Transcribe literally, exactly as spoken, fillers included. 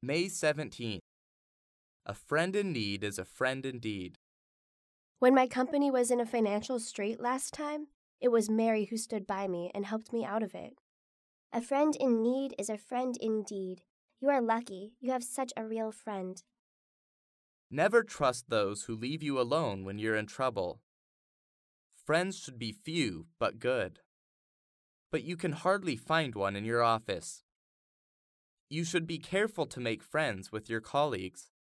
May seventeenth. A friend in need is a friend indeed. When my company was in a financial strait last time, it was Mary who stood by me and helped me out of it. A friend in need is a friend indeed. You are lucky. You have such a real friend. Never trust those who leave you alone when you're in trouble. Friends should be few but good. But you can hardly find one in your office. You should be careful to make friends with your colleagues.